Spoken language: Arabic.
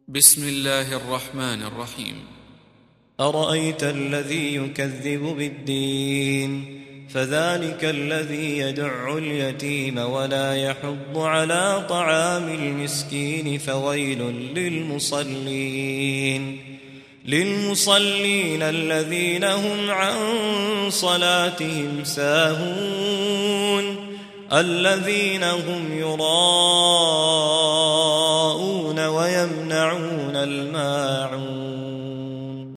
بسم الله الرحمن الرحيم. أرأيت الذي يكذب بالدين فذلك الذي يدع اليتيم ولا يحض على طعام المسكين فويل للمصلين الذين هم عن صلاتهم ساهون الذين هم يراءون ويمنعون الماعون